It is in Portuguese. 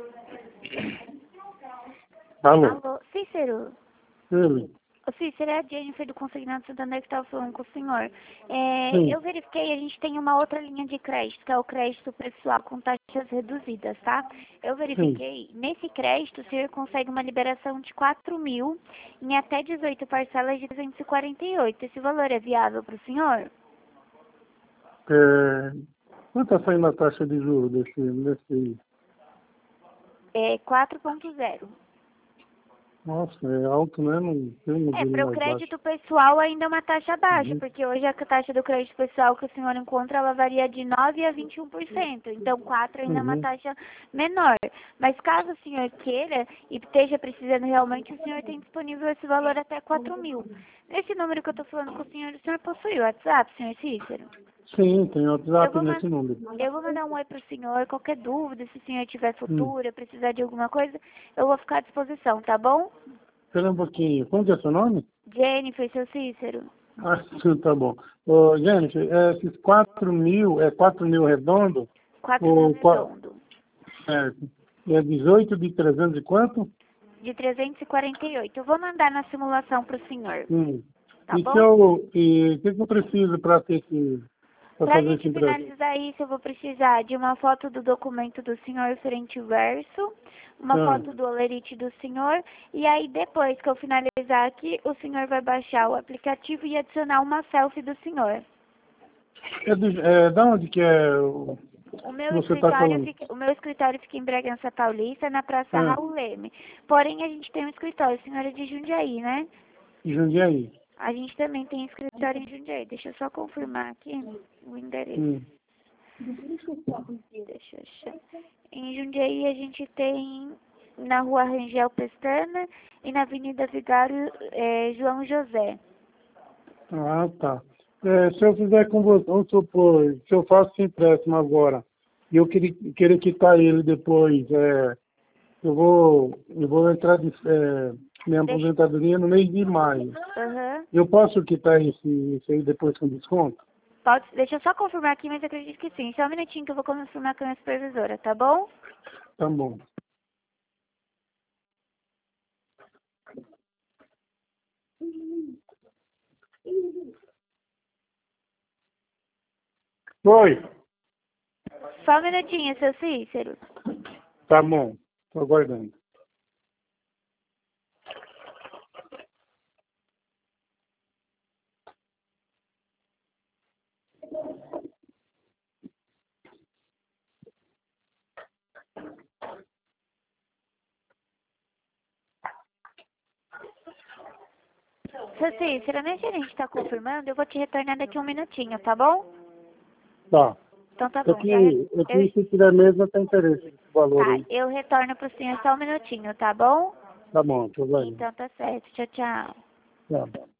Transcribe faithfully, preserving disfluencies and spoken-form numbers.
Alô? Alô, Cícero? Ele? Ô, Cícero, é a Jennifer do Consignado Santander que estava falando com o senhor. É, Sim. eu verifiquei, a gente tem uma outra linha de crédito, que é o crédito pessoal com taxas reduzidas, tá? Eu Sim. verifiquei, nesse crédito o senhor consegue uma liberação de quatro mil em até dezoito parcelas de trezentos e quarenta e oito. Esse valor é viável para o senhor? É, quanto está saindo a taxa de juros desse, desse... É quatro ponto zero. Nossa, é alto, né? Não tem um É, modelo para o mais baixo. crédito pessoal ainda é uma taxa baixa, Uhum. porque hoje a taxa do crédito pessoal que o senhor encontra, ela varia de nove a vinte e um por cento. Então, quatro ainda é uma Uhum. taxa menor. Mas caso o senhor queira e esteja precisando realmente, o senhor tem disponível esse valor até quatro mil. Nesse número que eu estou falando com o senhor, o senhor possui o WhatsApp, senhor Cícero? Sim, tem Eu WhatsApp vou, man- nesse número. eu vou mandar um oi pro senhor. Qualquer dúvida, se o senhor tiver Hum. futura, precisar de alguma coisa, eu vou ficar à disposição, tá bom? Espera um pouquinho. Como que é seu nome? Jennifer, seu Cícero. Ah, sim, tá bom. Ô, gente, é, esses quatro mil, é quatro mil redondo? quatro mil Ou qua- redondo. certo. É dezoito de trezentos e quanto? De trezentos e quarenta e oito. Eu vou mandar na simulação pro senhor, Hum. tá E se bom? eu, e o que, que eu preciso para ter esse, para Pra fazer esse gente empréstimo? finalizar isso, eu vou precisar de uma foto do documento do senhor frente e verso, uma Ah, foto do olerite do senhor, e aí depois que eu finalizar aqui, o senhor vai baixar o aplicativo e adicionar uma selfie do senhor. é, do, é da onde que é o O que meu você está escritório falando? fica, o meu escritório fica em Bragança Paulista, na Praça Ah, Raul Leme. Porém, a gente tem um escritório, o senhor é de Jundiaí, né? em Jundiaí. A gente também tem escritório em Jundiaí. Deixa eu só confirmar aqui o endereço. Hum. Deixa eu achar. Em Jundiaí a gente tem na rua Rangel Pestana e na Avenida Vigário eh, João José. Ah, tá. É, se eu fizer com você, vamos supor, se eu faço esse empréstimo agora e eu querer, querer quitar ele depois, é, eu vou, eu vou entrar de é, minha Deixa, aposentadoria no mês de maio. aham. Eu posso quitar esse, esse aí depois com desconto? Pode, deixa eu só confirmar aqui, mas eu acredito que sim. Só um minutinho que eu vou confirmar com a minha supervisora, tá bom? Tá bom. Oi. Só um minutinho, seu Cícero. Tá bom. Tô aguardando. Seu Cícero, nem se a gente tá confirmando, eu vou te retornar daqui um minutinho, tá bom? Tá. Então tá É bom. que, Já re- é que eu, se tiver mesmo, tem interesse nesse valor tá, aí. eu retorno pro senhor só um minutinho, tá bom? Tá bom, tô aguardando. Então tá certo. Tchau, tchau. Tá bom.